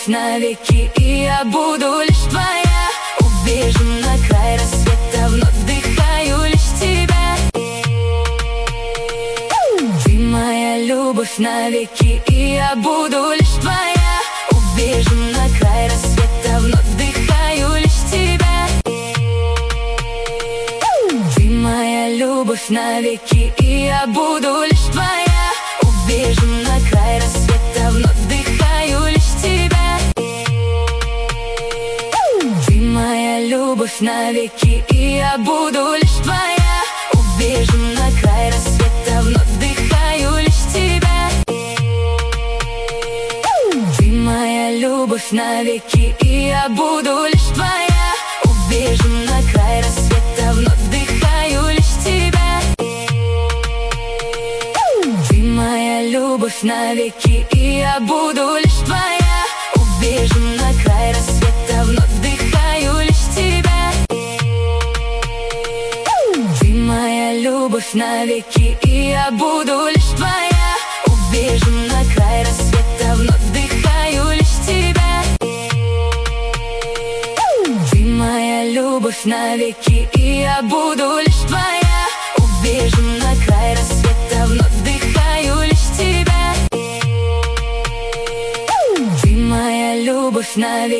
любовь навеки, и я буду лишь твоя. Убежу на край рассвета, вновь вдыхаю лишь тебя. Ты моя любовь навеки, и я буду лишь твоя. Убежу на край рассвета, вновь вдыхаю лишь тебя. Ты моя любовь навеки, и я буду лишь твоя. Убежу на край рассвета, вновь вдыхаю лишь тебя. Ты моя любовь навеки, и я буду лишь твоя. Убежу на край рассвета, вновь вдыхаю лишь тебя. Ты моя любовь навеки, и я буду лишь твоя. Убежу на край рассвета, вновь вдыхаю лишь тебя. Ты моя любовь навеки, и я буду лишь твоя. Убежу на край рассвета, вновь вдыхаю лишь тебя. Ты моя любовь навеки, и я буду лишь твоя. Убежу на край рассвета, вновь вдыхаю лишь тебя. Ты моя любовь навеки, и я буду лишь твоя. Убежу на край рассвета, вновь вдыхаю лишь тебя. Ты моя любовь навеки.